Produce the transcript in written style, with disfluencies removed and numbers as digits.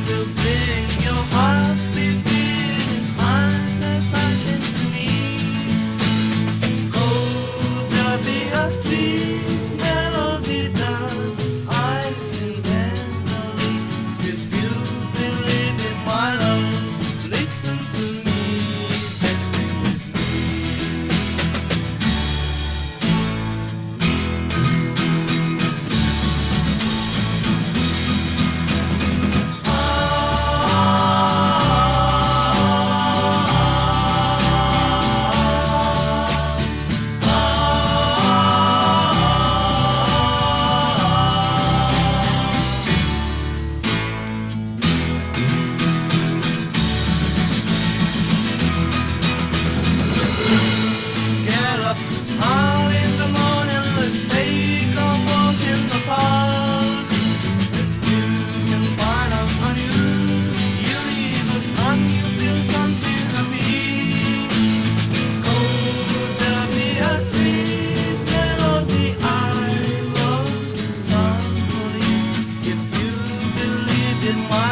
will bring your heart beating mine as I sing to me. Oh, there'll be a sweet melody that I sing tenderly. If you believe in my love, listen to me, dancing with me. Get up early in the morning, let's take a walk in the park. You can find out a new universe and you feel something happy. Oh, there'll be a sweet melody I wrote a song for you. If you believe in my